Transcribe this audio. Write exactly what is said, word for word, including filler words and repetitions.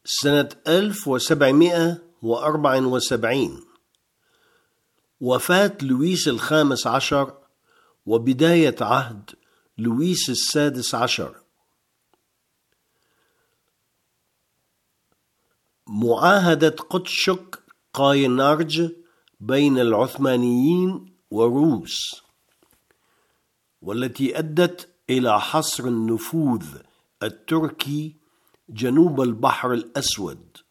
سنة ألف وسبعمائة وأربعة وسبعين، وفاة لويس الخامس عشر وبداية عهد لويس السادس عشر. معاهدة قدشك قاينارج بين العثمانيين والروس، والتي أدت إلى حصر النفوذ التركي جنوب البحر الأسود.